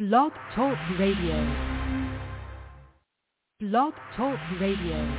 Blog Talk Radio. Blog Talk Radio.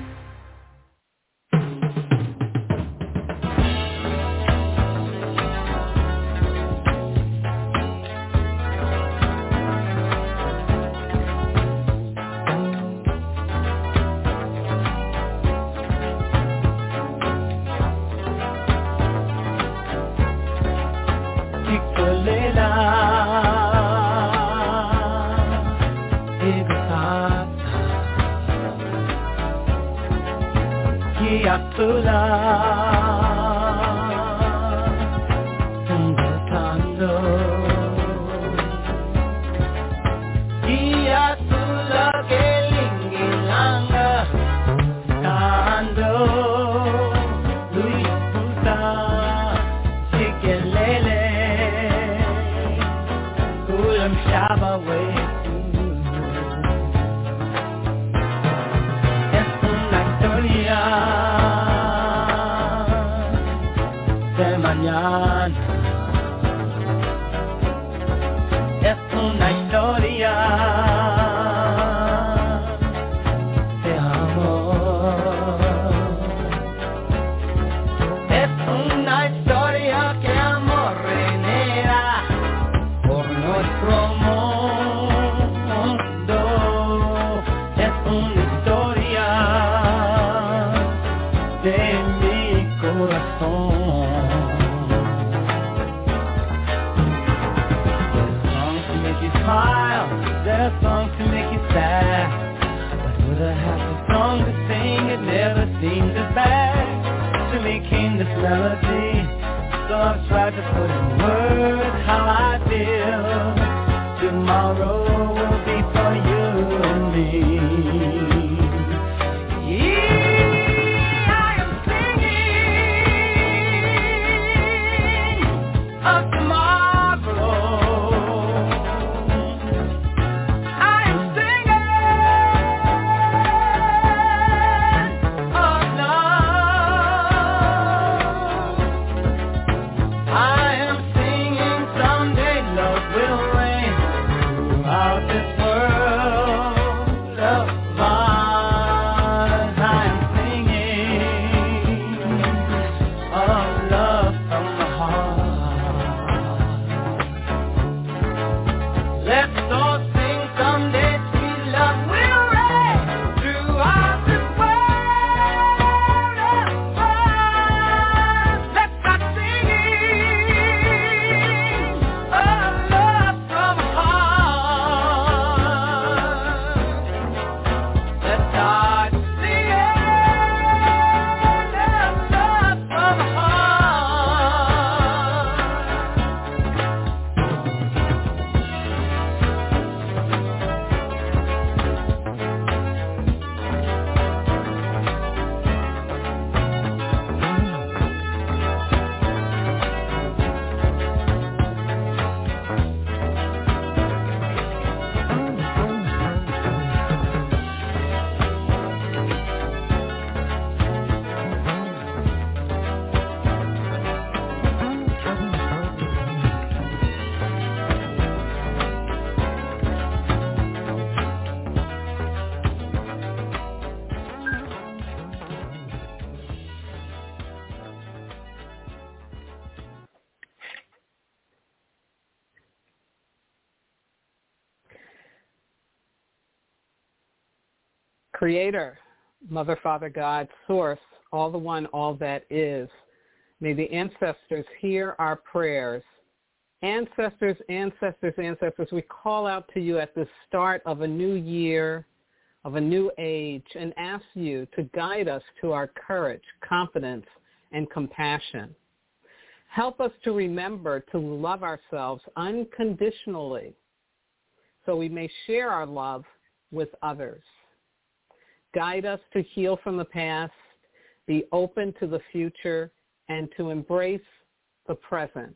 Creator, Mother, Father, God, Source, all the one, all that is. May the ancestors hear our prayers. Ancestors, ancestors, ancestors, we call out to you at the start of a new year, of a new age, and ask you to guide us to our courage, confidence, and compassion. Help us to remember to love ourselves unconditionally so we may share our love with others. Guide us to heal from the past, be open to the future, and to embrace the present.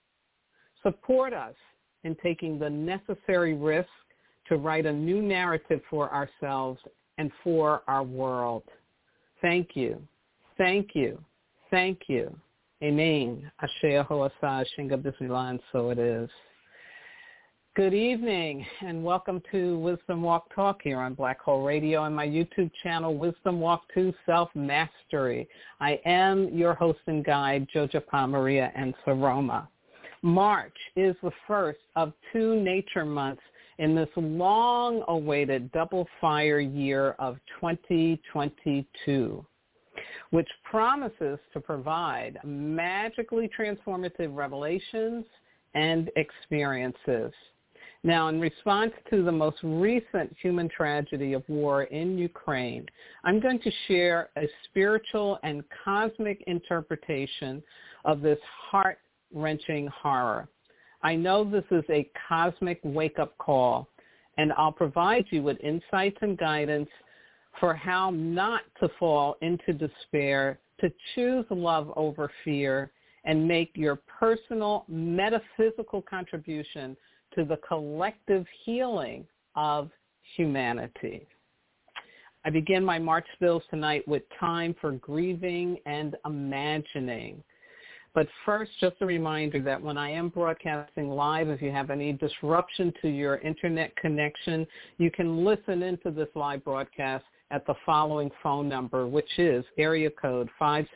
Support us in taking the necessary risk to write a new narrative for ourselves and for our world. Thank you. Thank you. Thank you. Amen. Asher Ho'asa Shinga Bismillah, and so it is. Good evening, and welcome to Wisdom Walk Talk here on Black Hole Radio and my YouTube channel, Wisdom Walk to Self-Mastery. I am your host and guide, Joja Maria and Saroma. March is the first of 2 nature months in this long-awaited double fire year of 2022, which promises to provide magically transformative revelations and experiences. Now, in response to the most recent human tragedy of war in Ukraine, I'm going to share a spiritual and cosmic interpretation of this heart-wrenching horror. I know this is a cosmic wake-up call, and I'll provide you with insights and guidance for how not to fall into despair, to choose love over fear, and make your personal metaphysical contribution to the collective healing of humanity. I begin my March spills tonight with time for grieving and imagining. But first, just a reminder that when I am broadcasting live, if you have any disruption to your internet connection, you can listen into this live broadcast at the following phone number, which is area code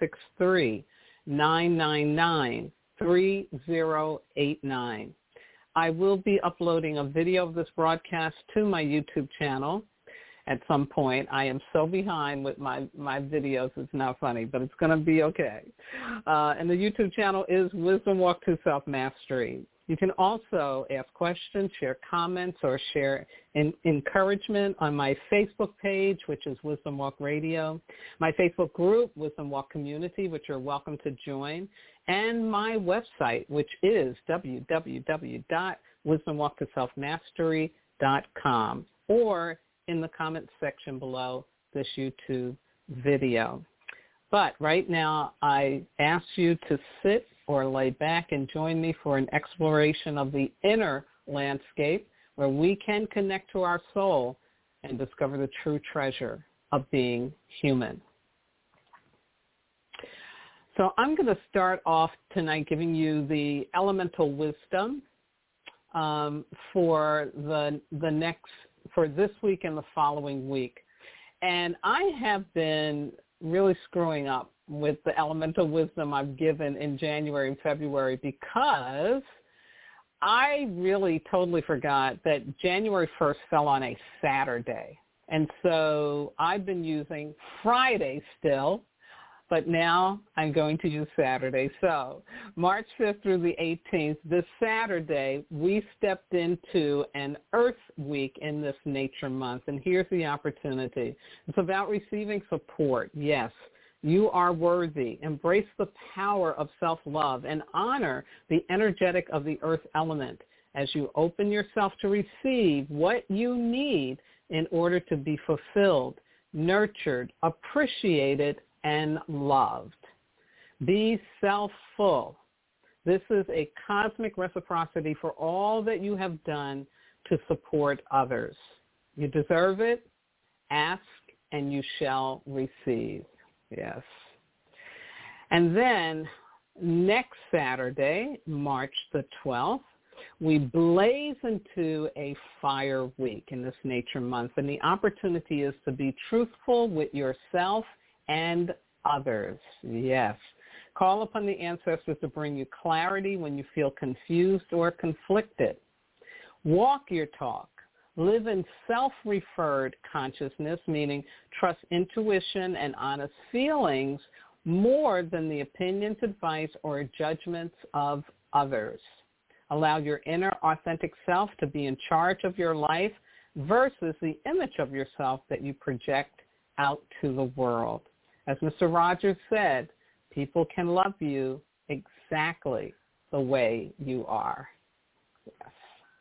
563-999-3089. I will be uploading a video of this broadcast to my YouTube channel at some point. I am so behind with my videos. It's not funny, but it's going to be okay. And the YouTube channel is Wisdom Walk to Self-Mastery. You can also ask questions, share comments, or share encouragement on my Facebook page, which is Wisdom Walk Radio, my Facebook group, Wisdom Walk Community, which you're welcome to join, and my website, which is www.wisdomwalktoselfmastery.com, or in the comments section below this YouTube video. But right now, I ask you to sit or lay back and join me for an exploration of the inner landscape where we can connect to our soul and discover the true treasure of being human. So I'm going to start off tonight giving you the elemental wisdom for this week and the following week. And I have been really screwing up with the elemental wisdom I've given in January and February because I really totally forgot that January 1st fell on a Saturday. And so I've been using Friday still, but now I'm going to use Saturday. So March 5th through the 18th, this Saturday, we stepped into an Earth Week in this Nature Month. And here's the opportunity. It's about receiving support. Yes, you are worthy. Embrace the power of self-love and honor the energetic of the earth element as you open yourself to receive what you need in order to be fulfilled, nurtured, appreciated, and loved. Be self-full. This is a cosmic reciprocity for all that you have done to support others. You deserve it. Ask and you shall receive. Yes. And then next Saturday, March the 12th, we blaze into a fire week in this Nature Month. And the opportunity is to be truthful with yourself and others. Yes. Call upon the ancestors to bring you clarity when you feel confused or conflicted. Walk your talk. Live in self-referred consciousness, meaning trust intuition and honest feelings more than the opinions, advice, or judgments of others. Allow your inner authentic self to be in charge of your life versus the image of yourself that you project out to the world. As Mr. Rogers said, people can love you exactly the way you are. Yes.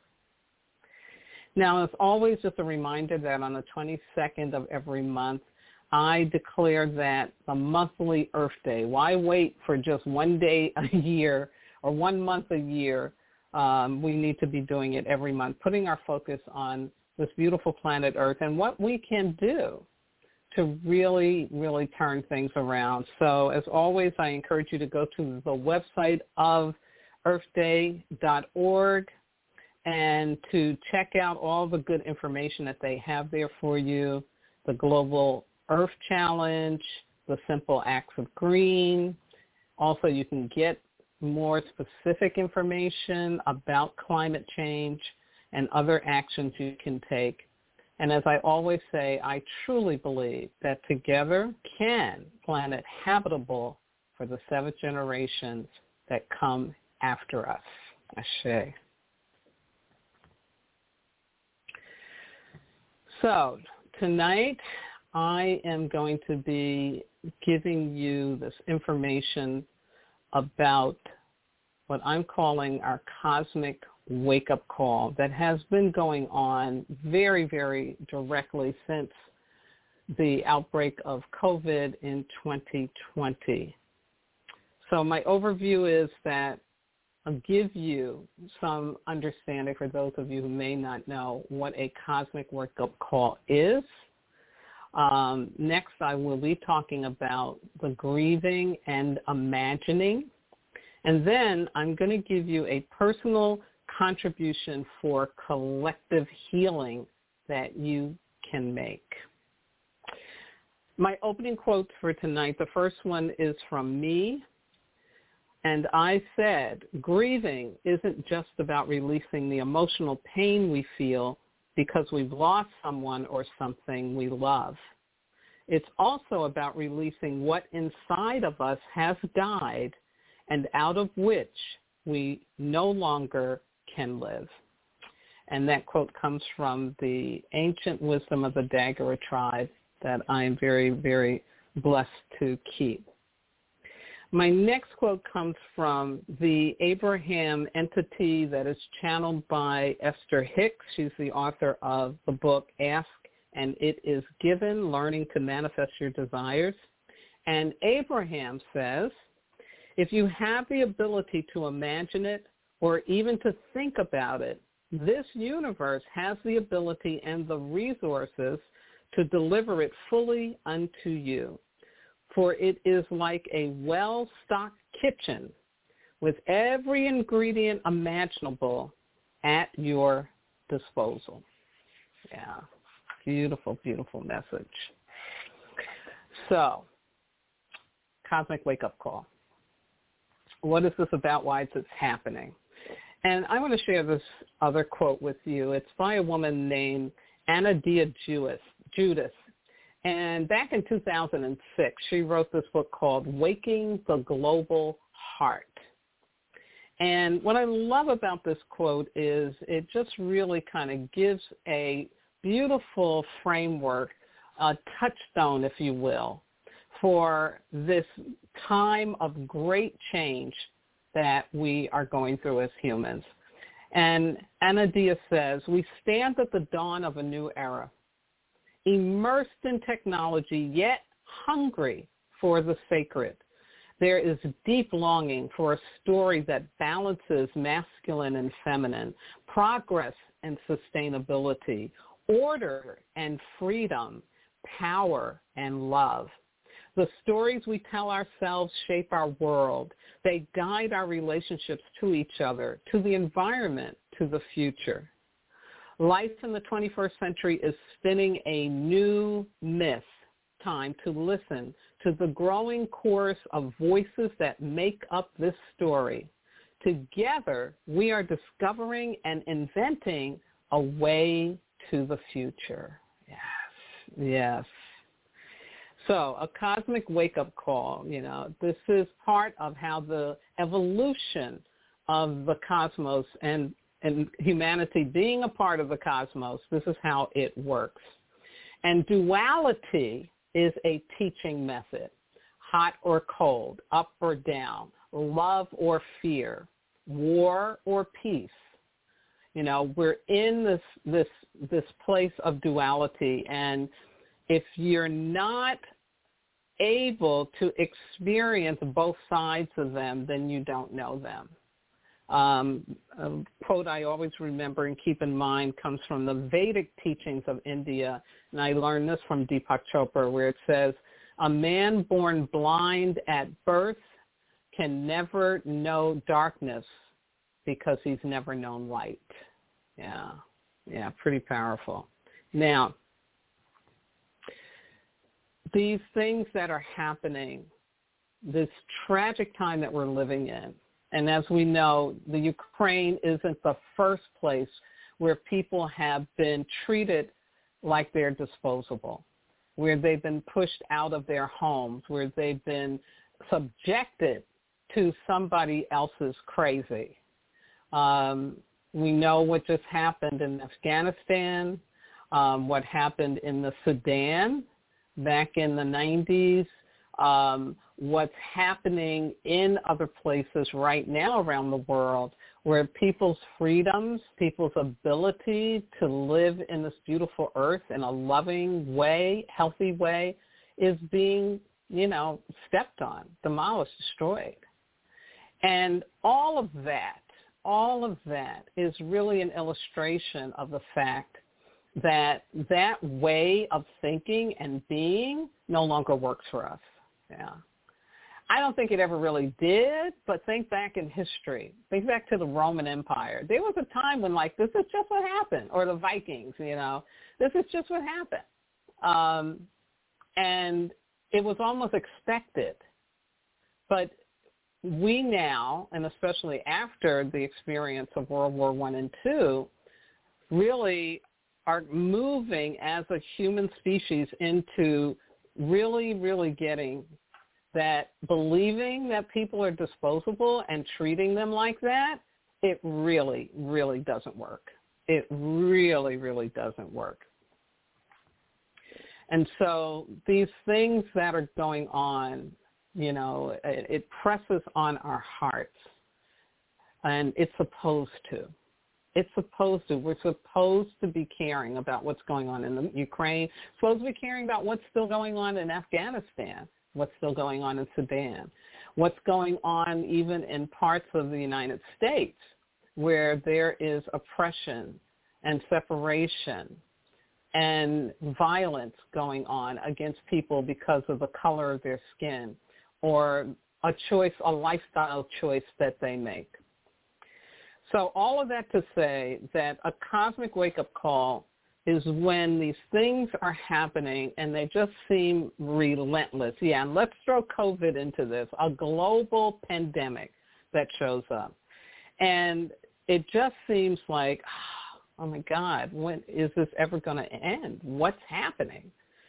Now, as always, just a reminder that on the 22nd of every month, I declare that the monthly Earth Day. Why wait for just one day a year or 1 month a year? We need to be doing it every month, putting our focus on this beautiful planet Earth and what we can do to really, really turn things around. So as always, I encourage you to go to the website of earthday.org and to check out all the good information that they have there for you, the Global Earth Challenge, the Simple Acts of Green. Also, you can get more specific information about climate change and other actions you can take. And as I always say, I truly believe that together can planet habitable for the 7th generations that come after us. Ashe. So tonight I am going to be giving you this information about what I'm calling our cosmic wake-up call that has been going on very, very directly since the outbreak of COVID in 2020. So my overview is that I'll give you some understanding for those of you who may not know what a cosmic wake-up call is. Next, I will be talking about the grieving and imagining. And then I'm going to give you a personal contribution for collective healing that you can make. My opening quotes for tonight, the first one is from me. And I said, grieving isn't just about releasing the emotional pain we feel because we've lost someone or something we love. It's also about releasing what inside of us has died and out of which we no longer can live. And that quote comes from the ancient wisdom of the Dagara tribe that I am very, very blessed to keep. My next quote comes from the Abraham entity that is channeled by Esther Hicks. She's the author of the book Ask and It Is Given, Learning to Manifest Your Desires. And Abraham says, if you have the ability to imagine it or even to think about it, this universe has the ability and the resources to deliver it fully unto you. For it is like a well-stocked kitchen with every ingredient imaginable at your disposal. Yeah, beautiful, beautiful message. So, cosmic wake-up call. What is this about? Why is this happening? And I want to share this other quote with you. It's by a woman named Anadia Judas. And back in 2006, she wrote this book called Waking the Global Heart. And what I love about this quote is it just really kind of gives a beautiful framework, a touchstone, if you will, for this time of great change that we are going through as humans. And Anadia says, we stand at the dawn of a new era, immersed in technology, yet hungry for the sacred. There is deep longing for a story that balances masculine and feminine, progress and sustainability, order and freedom, power and love. The stories we tell ourselves shape our world. They guide our relationships to each other, to the environment, to the future. Life in the 21st century is spinning a new myth. Time to listen to the growing chorus of voices that make up this story. Together, we are discovering and inventing a way to the future. Yes, yes. So a cosmic wake-up call, this is part of how the evolution of the cosmos and humanity being a part of the cosmos, this is how it works. And duality is a teaching method, hot or cold, up or down, love or fear, war or peace. We're in this place of duality, and if you're not able to experience both sides of them, then you don't know them. A quote I always remember and keep in mind comes from the Vedic teachings of India, and I learned this from Deepak Chopra, where it says, a man born blind at birth can never know darkness because he's never known light. Yeah, pretty powerful. Now, these things that are happening, this tragic time that we're living in, and as we know, the Ukraine isn't the first place where people have been treated like they're disposable, where they've been pushed out of their homes, where they've been subjected to somebody else's crazy. We know what just happened in Afghanistan, what happened in the Sudan back in the 90s, what's happening in other places right now around the world where people's freedoms, people's ability to live in this beautiful earth in a loving way, healthy way, is being, stepped on, demolished, destroyed. And all of that is really an illustration of the fact that way of thinking and being no longer works for us. Yeah. I don't think it ever really did, but think back in history. Think back to the Roman Empire. There was a time when, this is just what happened, or the Vikings, this is just what happened. And it was almost expected. But we now, and especially after the experience of World War I and II, really are moving as a human species into really, really getting that, believing that people are disposable and treating them like that. It really, really doesn't work. It really, really doesn't work. And so these things that are going on, it presses on our hearts, and it's supposed to. It's supposed to. We're supposed to be caring about what's going on in the Ukraine, supposed to be caring about what's still going on in Afghanistan, what's still going on in Sudan, what's going on even in parts of the United States where there is oppression and separation and violence going on against people because of the color of their skin or a lifestyle choice that they make. So all of that to say that a cosmic wake-up call is when these things are happening and they just seem relentless. Yeah, and let's throw COVID into this, a global pandemic that shows up. And it just seems like, oh my God, when is this ever going to end? What's happening?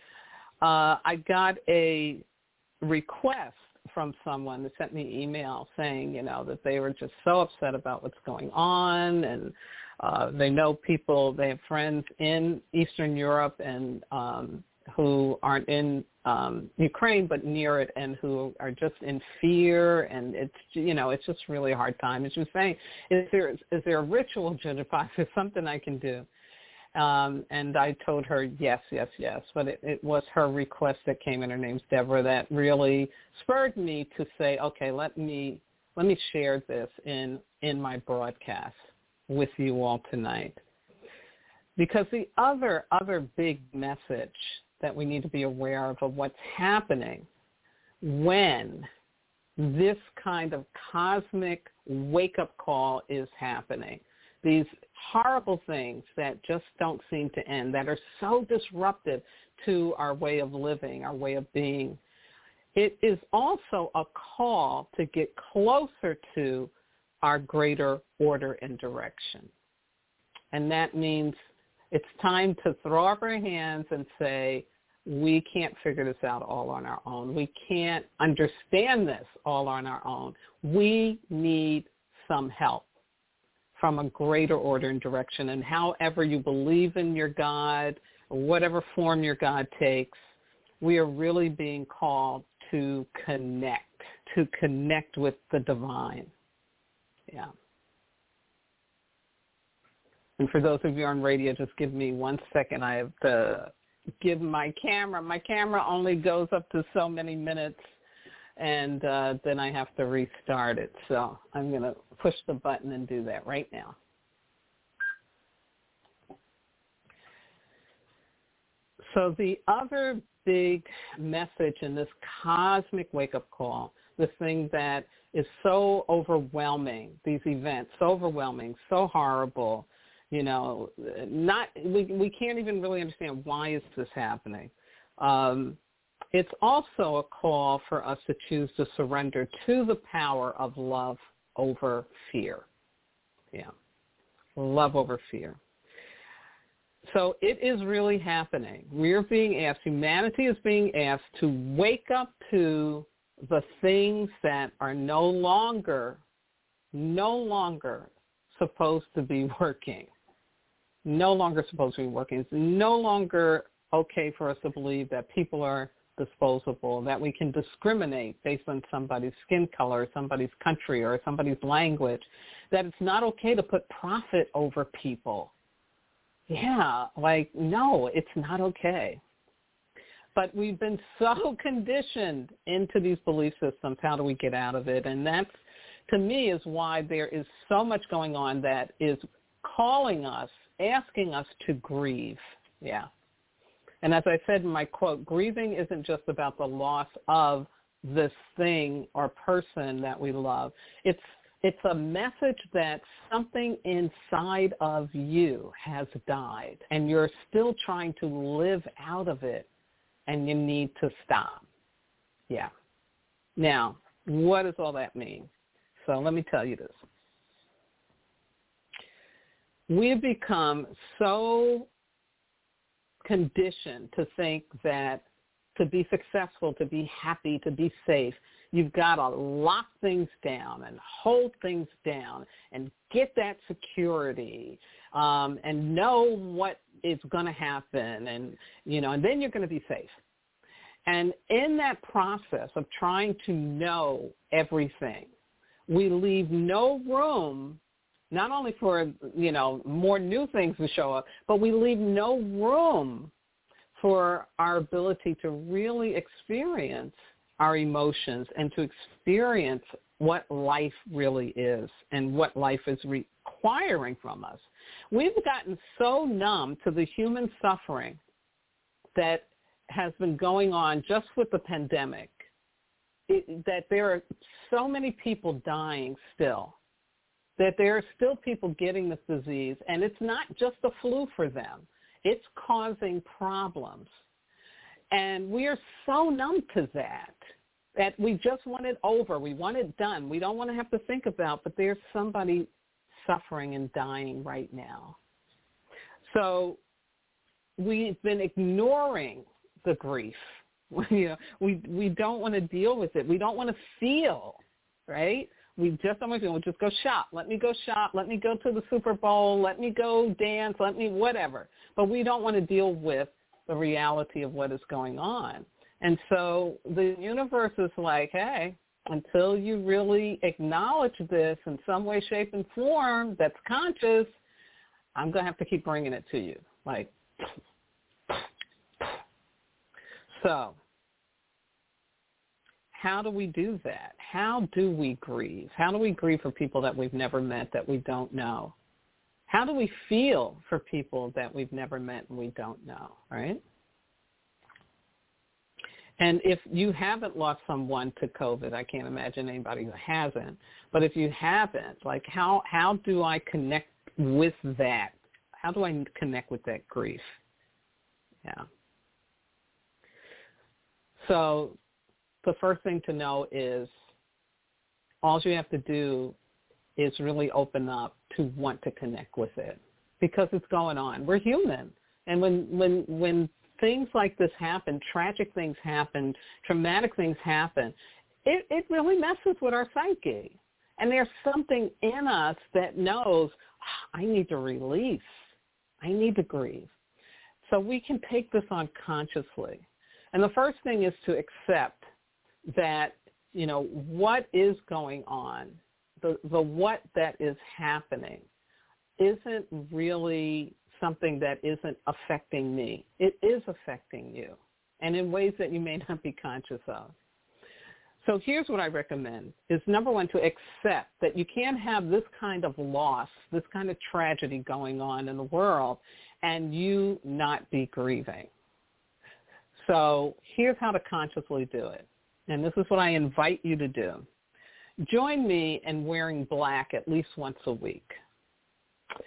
I got a request from someone that sent me an email saying, that they were just so upset about what's going on, and they know people, they have friends in Eastern Europe and who aren't in Ukraine but near it, and who are just in fear, and it's just really a hard time. And she was saying, is there a ritual, Jennifer? Is there something I can do? And I told her yes, but it was her request that came in. Her name's Deborah, that really spurred me to say, okay, let me share this in my broadcast with you all tonight. Because the other big message that we need to be aware of what's happening when this kind of cosmic wake-up call is happening, these horrible things that just don't seem to end, that are so disruptive to our way of living, our way of being. It is also a call to get closer to our greater order and direction. And that means it's time to throw up our hands and say, we can't figure this out all on our own. We can't understand this all on our own. We need some help from a greater order and direction. And however you believe in your God, or whatever form your God takes, we are really being called to connect with the divine. Yeah. And for those of you on radio, just give me 1 second. I have to give my camera. My camera only goes up to so many minutes, and then I have to restart it. So I'm going to push the button and do that right now. So the other big message in this cosmic wake-up call, the thing that is so overwhelming, these events, so overwhelming, so horrible, We can't even really understand why is this happening. It's also a call for us to choose to surrender to the power of love over fear. Yeah, love over fear. So it is really happening. We're being asked, humanity is being asked to wake up to the things that are no longer supposed to be working. No longer supposed to be working. It's no longer okay for us to believe that people are disposable, that we can discriminate based on somebody's skin color, somebody's country, or somebody's language, that it's not okay to put profit over people. Yeah, no, it's not okay. But we've been so conditioned into these belief systems. How do we get out of it? And that's, to me, is why there is so much going on that is calling us, asking us to grieve. Yeah. And as I said in my quote, grieving isn't just about the loss of this thing or person that we love. It's a message that something inside of you has died, and you're still trying to live out of it, and you need to stop. Yeah. Now, what does all that mean? So let me tell you this. We've become so conditioned to think that to be successful, to be happy, to be safe, you've got to lock things down and hold things down and get that security and know what is going to happen, and then you're going to be safe. And in that process of trying to know everything, we leave no room not only for, more new things to show up, but we leave no room for our ability to really experience our emotions and to experience what life really is and what life is requiring from us. We've gotten so numb to the human suffering that has been going on just with the pandemic, that there are so many people dying still, that there are still people getting this disease, and it's not just the flu for them. It's causing problems. And we are so numb to that we just want it over. We want it done. We don't want to have to think about, but there's somebody suffering and dying right now. So we've been ignoring the grief. We don't want to deal with it. We don't want to feel, right? We just don't want to feel. We'll just go shop. Let me go shop. Let me go to the Super Bowl. Let me go dance. Let me whatever. But we don't want to deal with the reality of what is going on. And so the universe is like, hey, until you really acknowledge this in some way, shape, and form that's conscious, I'm going to have to keep bringing it to you. So how do we do that? How do we grieve? How do we grieve for people that we've never met, that we don't know? How do we feel for people that we've never met and we don't know, right? And if you haven't lost someone to COVID, I can't imagine anybody who hasn't, but if you haven't, how do I connect with that? How do I connect with that grief? Yeah. So the first thing to know is all you have to do is really open up to want to connect with it, because it's going on. We're human. And when things like this happen, tragic things happen, traumatic things happen, it really messes with our psyche. And there's something in us that knows, I need to release. I need to grieve. So we can take this on consciously. And the first thing is to accept that, what is going on, the what that is happening isn't really something that isn't affecting me. It is affecting you, and in ways that you may not be conscious of. So here's what I recommend is, number one, to accept that you can't have this kind of loss, this kind of tragedy going on in the world, and you not be grieving. So here's how to consciously do it. And this is what I invite you to do. Join me in wearing black at least once a week.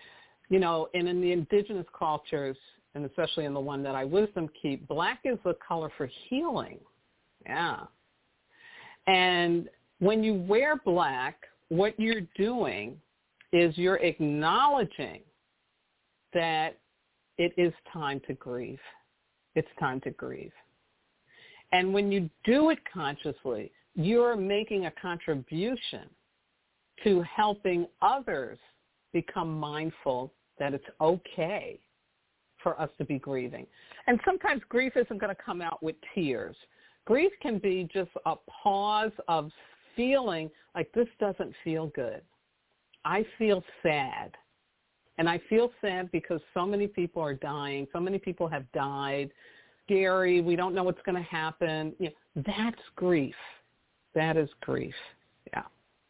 And in the indigenous cultures, and especially in the one that I wisdom keep, black is the color for healing. Yeah. And when you wear black, what you're doing is you're acknowledging that it is time to grieve. It's time to grieve. And when you do it consciously, you're making a contribution to helping others become mindful that it's okay for us to be grieving. And sometimes grief isn't going to come out with tears. Grief can be just a pause of feeling like this doesn't feel good. I feel sad. And I feel sad because so many people are dying. So many people have died. Scary. We don't know what's going to happen. That's grief. That is grief. Yeah.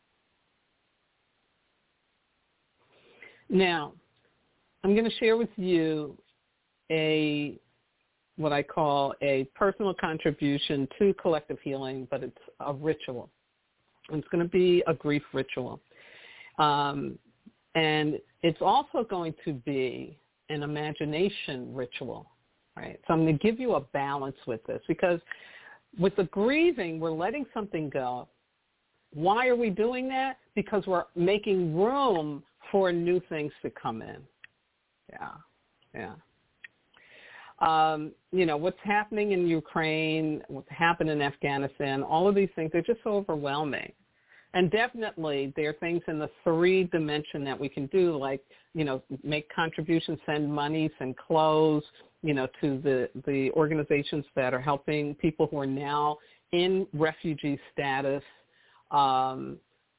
Now, I'm going to share with you what I call a personal contribution to collective healing, but it's a ritual. It's going to be a grief ritual. And it's also going to be an imagination ritual, right? So I'm going to give you a balance with this because with the grieving, we're letting something go. Why are we doing that? Because we're making room for new things to come in. Yeah. What's happening in Ukraine, what's happened in Afghanistan, all of these things, they're just so overwhelming. And definitely there are things in the 3 dimension that we can do, like, make contributions, send money, send clothes, to the organizations that are helping people who are now in refugee status, and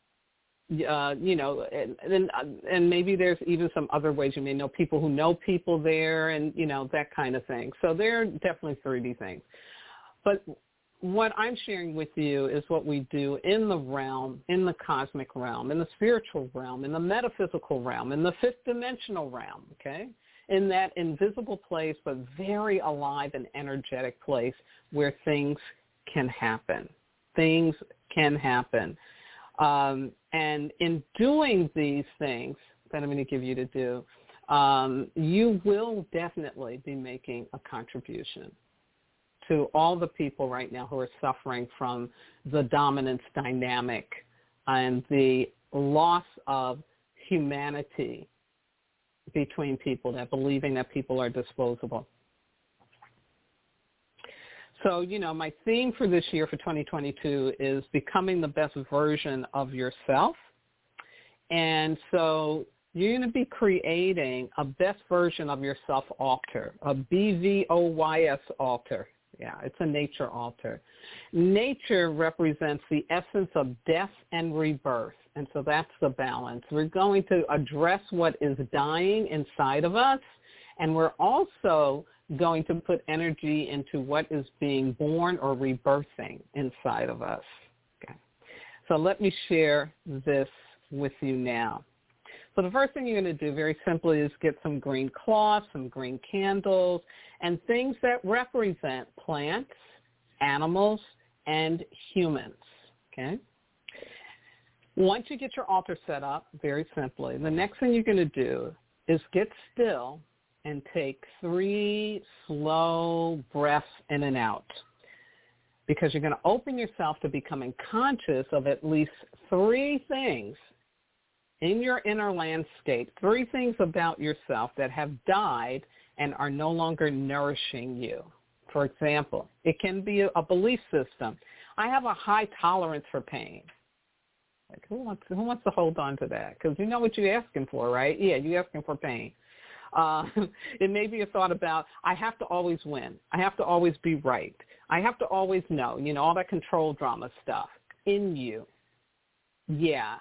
maybe there's even some other ways. You may know people who know people there and, that kind of thing. So there are definitely 3D things. But what I'm sharing with you is what we do in the realm, in the cosmic realm, in the spiritual realm, in the metaphysical realm, in the 5th dimensional realm, okay? In that invisible place, but very alive and energetic place where things can happen. Things can happen. And in doing these things that I'm going to give you to do, you will definitely be making a contribution to all the people right now who are suffering from the dominance dynamic and the loss of humanity between people, that believing that people are disposable. So, my theme for this year, for 2022, is becoming the best version of yourself. And so you're going to be creating a best version of yourself altar, a BVOYS altar. Yeah, it's a nature altar. Nature represents the essence of death and rebirth, and so that's the balance. We're going to address what is dying inside of us, and we're also going to put energy into what is being born or rebirthing inside of us. Okay. So let me share this with you now. So the first thing you're going to do very simply is get some green cloth, some green candles, and things that represent plants, animals, and humans, okay? Once you get your altar set up, very simply, the next thing you're going to do is get still and take 3 slow breaths in and out, because you're going to open yourself to becoming conscious of at least 3 things in your inner landscape, 3 things about yourself that have died and are no longer nourishing you. For example, it can be a belief system. I have a high tolerance for pain. Like, who wants to hold on to that? Because you know what you're asking for, right? Yeah, you're asking for pain. It may be a thought about, I have to always win. I have to always be right. I have to always know, all that control drama stuff in you. Yeah.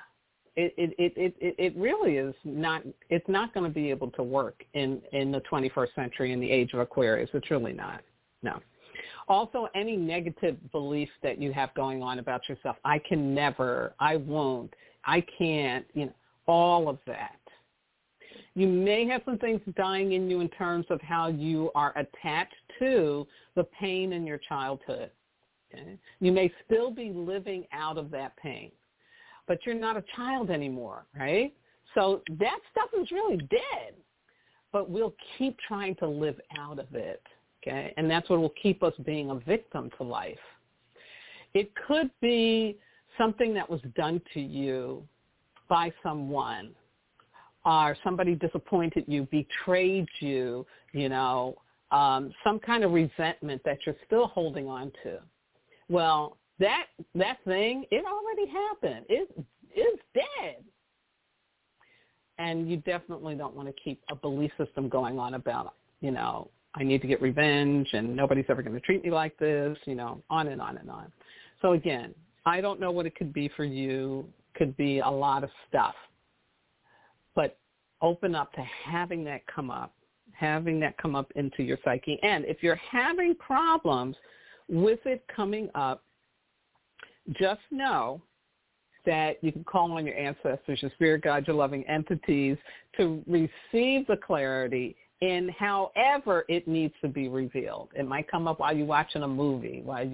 It really is not, it's not going to be able to work in the 21st century in the age of Aquarius. It's really not. No. Also, any negative beliefs that you have going on about yourself, I can never, I won't, I can't, all of that. You may have some things dying in you in terms of how you are attached to the pain in your childhood. Okay? You may still be living out of that pain, but you're not a child anymore, right? So that stuff is really dead, but we'll keep trying to live out of it, okay? And that's what will keep us being a victim to life. It could be something that was done to you by someone, or somebody disappointed you, betrayed you, some kind of resentment that you're still holding on to. Well, that thing, it already happened. It is dead. And you definitely don't want to keep a belief system going on about, I need to get revenge and nobody's ever going to treat me like this, on and on and on. So again, I don't know what it could be for you. Could be a lot of stuff. But open up to having that come up into your psyche. And if you're having problems with it coming up, just know that you can call on your ancestors, your spirit guides, your loving entities to receive the clarity in however it needs to be revealed. It might come up while you're watching a movie, while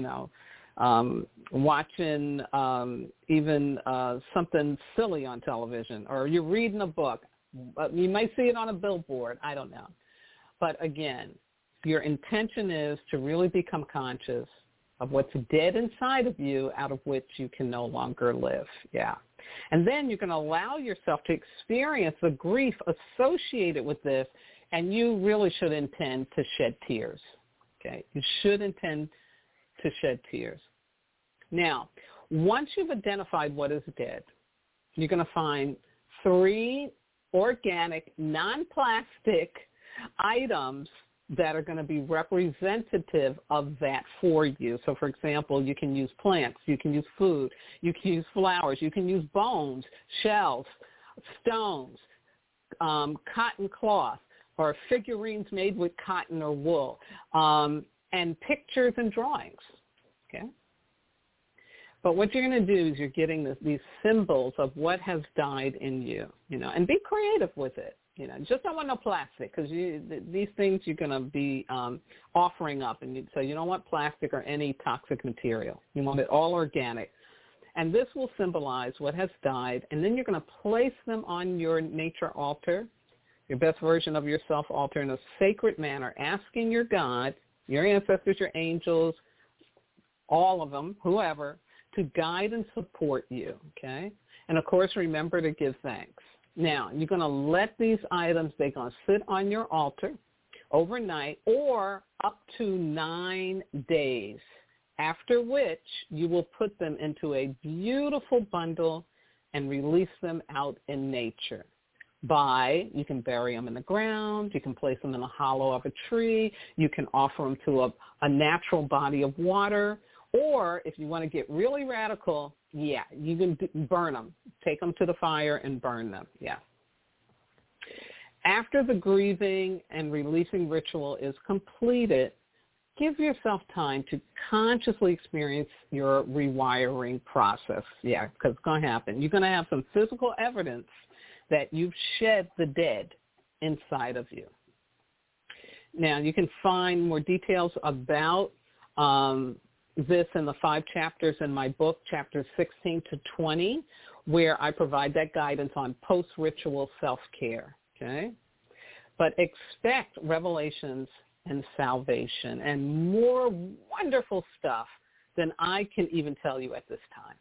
watching even something silly on television, or you're reading a book. You might see it on a billboard. I don't know. But again, your intention is to really become conscious of what's dead inside of you, out of which you can no longer live. Yeah. And then you can allow yourself to experience the grief associated with this, and you really should intend to shed tears. Okay? You should intend to shed tears. Now, once you've identified what is dead, you're going to find 3 organic, non-plastic items that are going to be representative of that for you. So, for example, you can use plants, you can use food, you can use flowers, you can use bones, shells, stones, cotton cloth, or figurines made with cotton or wool, and pictures and drawings, okay? But what you're going to do is you're getting these symbols of what has died in you, and be creative with it. Just don't want no plastic, because these things you're going to be offering up. And so you don't want plastic or any toxic material. You want it all organic. And this will symbolize what has died. And then you're going to place them on your nature altar, your best version of yourself altar, in a sacred manner, asking your God, your ancestors, your angels, all of them, whoever, to guide and support you, okay? And, of course, remember to give thanks. Now, you're going to let these items, they're going to sit on your altar overnight or up to 9 days, after which you will put them into a beautiful bundle and release them out in nature. You can bury them in the ground, you can place them in the hollow of a tree, you can offer them to a natural body of water, or if you want to get really radical, you can burn them. Take them to the fire and burn them, After the grieving and releasing ritual is completed, give yourself time to consciously experience your rewiring process, because it's going to happen. You're going to have some physical evidence that you've shed the dead inside of you. Now, you can find more details about this in the 5 chapters in my book, chapters 16 to 20, where I provide that guidance on post-ritual self-care, okay? But expect revelations and salvation and more wonderful stuff than I can even tell you at this time.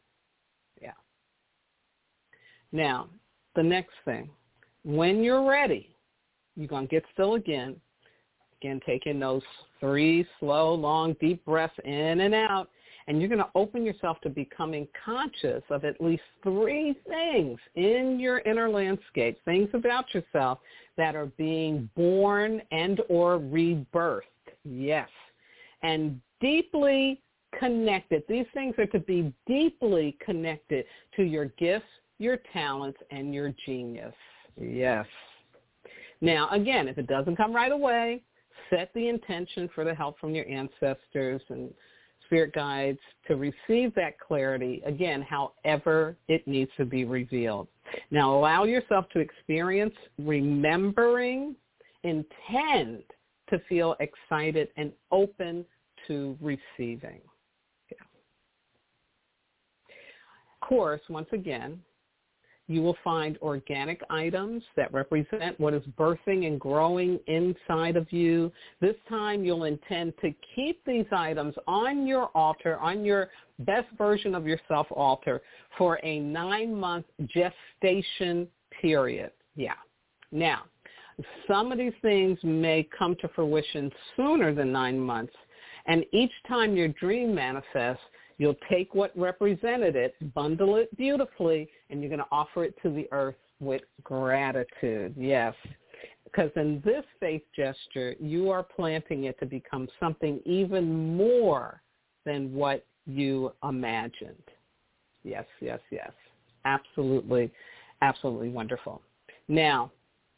Now, the next thing, when you're ready, you're going to get still again. Again, take in those 3 slow, long, deep breaths in and out, and you're going to open yourself to becoming conscious of at least 3 things in your inner landscape, things about yourself that are being born and or rebirthed. Yes. And deeply connected. These things are to be deeply connected to your gifts, your talents, and your genius. Yes. Now, again, if it doesn't come right away, set the intention for the help from your ancestors and spirit guides to receive that clarity, again, however it needs to be revealed. Now, allow yourself to experience remembering, intend to feel excited and open to receiving. Of course, once again, you will find organic items that represent what is birthing and growing inside of you. This time you'll intend to keep these items on your altar, on your best version of yourself altar, for a 9-month gestation period. Yeah. Now, some of these things may come to fruition sooner than 9 months, and each time your dream manifests, you'll take what represented it, bundle it beautifully, and you're going to offer it to the earth with gratitude. Yes, because in this faith gesture, you are planting it to become something even more than what you imagined. Yes, yes, yes. Absolutely, absolutely wonderful. Now,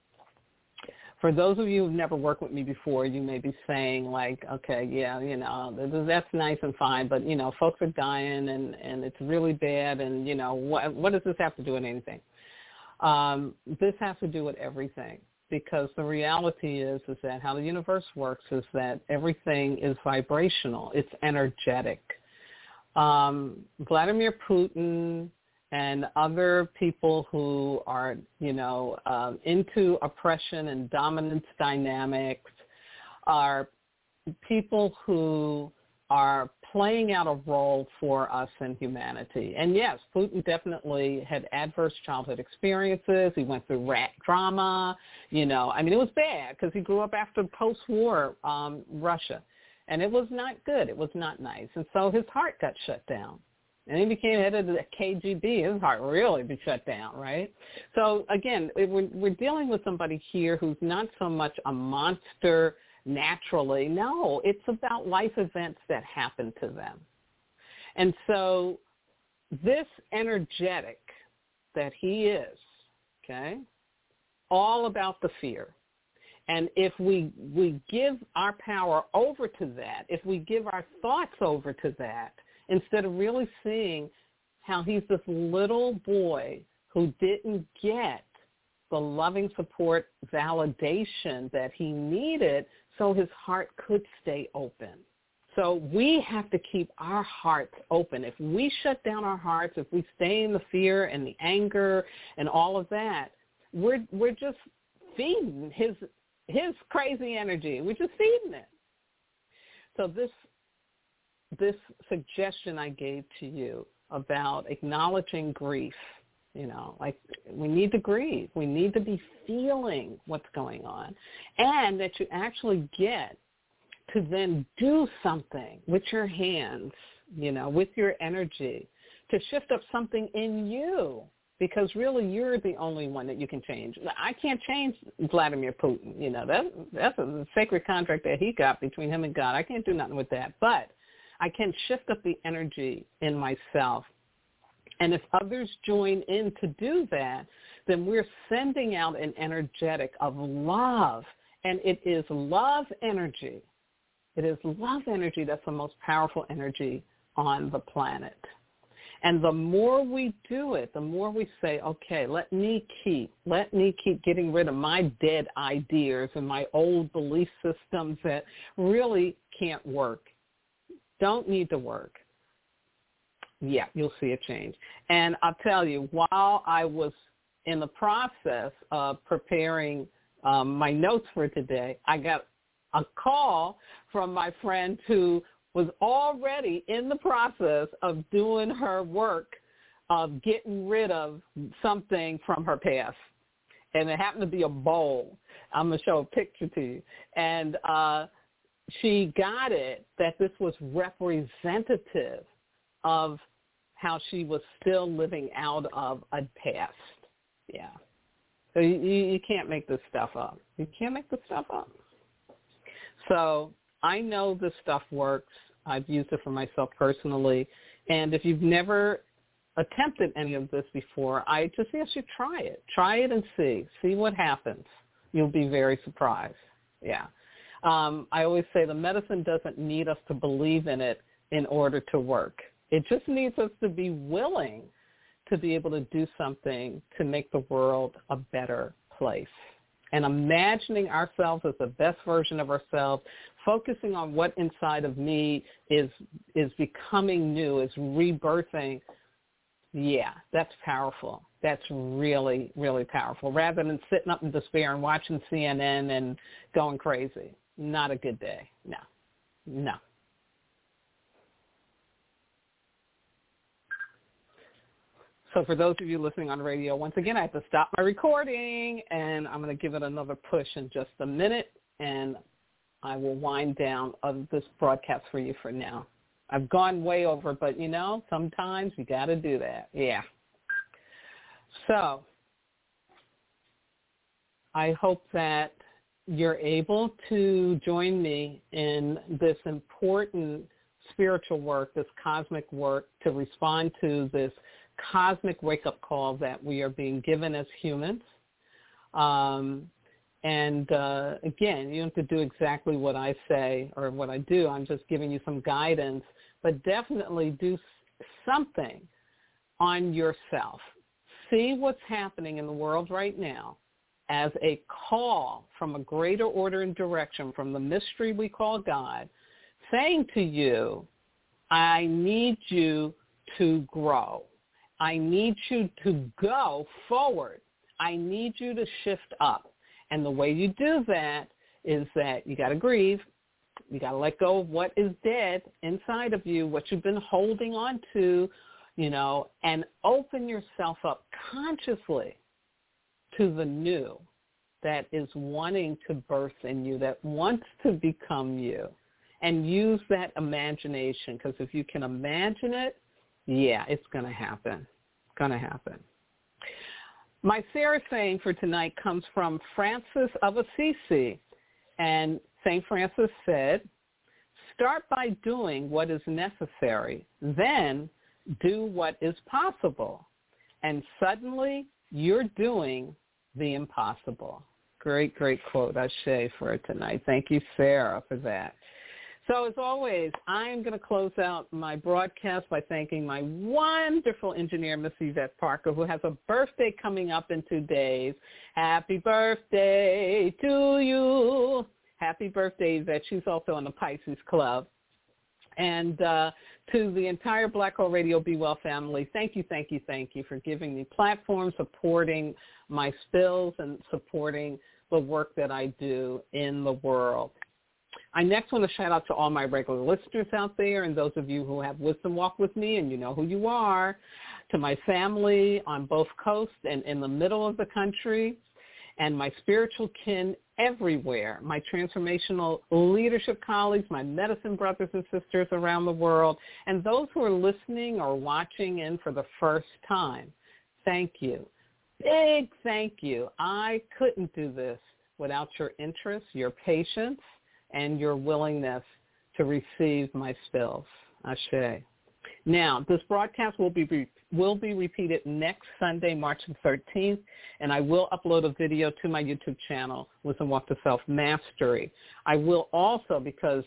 for those of you who've never worked with me before, you may be saying, like, okay, yeah, you know, that's nice and fine, but, you know, folks are dying and it's really bad, and, you know, what does this have to do with anything? This has to do with everything, because the reality is that how the universe works is that everything is vibrational. It's energetic. Vladimir Putin and other people who are, you know, into oppression and dominance dynamics are people who are playing out a role for us in humanity. And yes, Putin definitely had adverse childhood experiences. He went through rat trauma. You know, I mean, it was bad because he grew up after post-war Russia. And it was not good. It was not nice. And so his heart got shut down. And he became head of the KGB. His heart really be shut down, right? So, again, we're dealing with somebody here who's not so much a monster naturally. No, it's about life events that happen to them. And so this energetic that he is, okay, all about the fear. And if we give our power over to that, if we give our thoughts over to that, instead of really seeing how he's this little boy who didn't get the loving support validation that he needed so his heart could stay open. So we have to keep our hearts open. If we shut down our hearts, if we stay in the fear and the anger and all of that, we're just feeding his crazy energy. We're just feeding it. So this suggestion I gave to you about acknowledging grief, you know, like we need to grieve. We need to be feeling what's going on, and that you actually get to then do something with your hands, you know, with your energy to shift up something in you, because really you're the only one that you can change. I can't change Vladimir Putin. You know, that's a sacred contract that he got between him and God. I can't do nothing with that, but I can shift up the energy in myself. And if others join in to do that, then we're sending out an energetic of love. And it is love energy. It is love energy that's the most powerful energy on the planet. And the more we do it, the more we say, okay, let me keep getting rid of my dead ideas and my old belief systems that really can't work. Don't need to work. Yeah, you'll see a change. And I'll tell you, while I was in the process of preparing my notes for today, I got a call from my friend who was already in the process of doing her work of getting rid of something from her past. And it happened to be a bowl. I'm going to show a picture to you. And she got it that this was representative of how she was still living out of a past. Yeah. So you can't make this stuff up. You can't make this stuff up. So I know this stuff works. I've used it for myself personally. And if you've never attempted any of this before, I just ask you try it. Try it and see what happens. You'll be very surprised. Yeah. I always say the medicine doesn't need us to believe in it in order to work. It just needs us to be willing to be able to do something to make the world a better place. And imagining ourselves as the best version of ourselves, focusing on what inside of me is becoming new, is rebirthing, Yeah, that's powerful. That's really, really powerful. Rather than sitting up in despair and watching CNN and going crazy. Not a good day. No. So for those of you listening on radio, once again, I have to stop my recording, and I'm going to give it another push in just a minute, and I will wind down this broadcast for you for now. I've gone way over, but, sometimes you got to do that. Yeah. So I hope that you're able to join me in this important spiritual work, this cosmic work, to respond to this cosmic wake-up call that we are being given as humans. Again, you don't have to do exactly what I say or what I do. I'm just giving you some guidance, but definitely do something on yourself. See what's happening in the world right now as a call from a greater order and direction from the mystery we call God, saying to you, I need you to grow. I need you to go forward. I need you to shift up. And the way you do that is that you got to grieve. You got to let go of what is dead inside of you, what you've been holding on to, and open yourself up consciously to the new that is wanting to birth in you, that wants to become you. And use that imagination, because if you can imagine it, yeah, it's going to happen. It's going to happen. My Sarah saying for tonight comes from Francis of Assisi. And St. Francis said, start by doing what is necessary, then do what is possible. And suddenly you're doing the impossible. Great, great quote, Ashe, for tonight. Thank you, Sarah, for that. So as always, I'm going to close out my broadcast by thanking my wonderful engineer, Miss Yvette Parker, who has a birthday coming up in 2 days. Happy birthday to you. Happy birthday, Yvette. She's also in the Pisces Club. And to the entire Black Hole Radio Be Well family, thank you for giving me platform, supporting my spills, and supporting the work that I do in the world. I next want to shout out to all my regular listeners out there and those of you who have Wisdom Walk with me, and you know who you are, to my family on both coasts and in the middle of the country, and my spiritual kin everywhere, my transformational leadership colleagues, my medicine brothers and sisters around the world, and those who are listening or watching in for the first time. Thank you. Big thank you. I couldn't do this without your interest, your patience, and your willingness to receive my spills. Ashe. Now, this broadcast will be repeated next Sunday, March the 13th, and I will upload a video to my YouTube channel, Wisdom Walk to Self-Mastery. I will also, because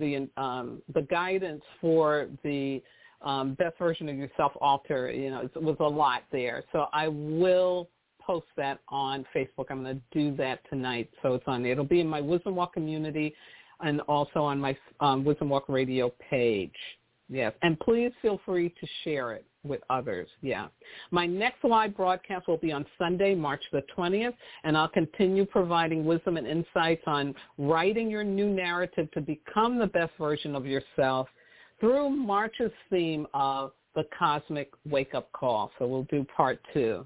the guidance for the best version of yourself alter, it was a lot there. So I will post that on Facebook. I'm going to do that tonight, so it's on there. It'll be in my Wisdom Walk community and also on my Wisdom Walk radio page. Yes, and please feel free to share it with others. Yeah. My next live broadcast will be on Sunday, March the 20th, and I'll continue providing wisdom and insights on writing your new narrative to become the best version of yourself through March's theme of the cosmic wake-up call. So we'll do part 2.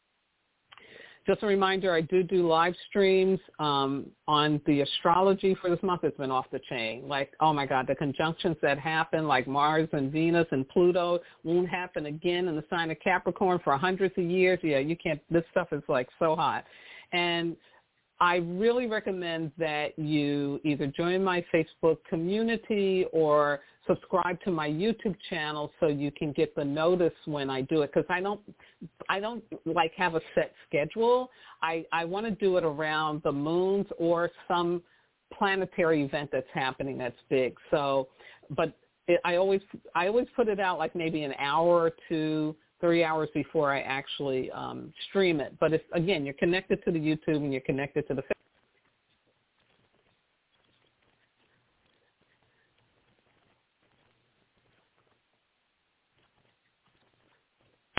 Just a reminder, I do live streams on the astrology for this month. It's been off the chain. Like, oh, my God, the conjunctions that happen, like Mars and Venus and Pluto, won't happen again in the sign of Capricorn for hundreds of years. Yeah, you can't. This stuff is, like, so hot. And I really recommend that you either join my Facebook community or subscribe to my YouTube channel so you can get the notice when I do it, because I don't like have a set schedule. I want to do it around the moons or some planetary event that's happening that's big. So, but I always put it out like maybe an hour or 2, 3 hours before I actually stream it. But if, again, you're connected to the YouTube and you're connected to the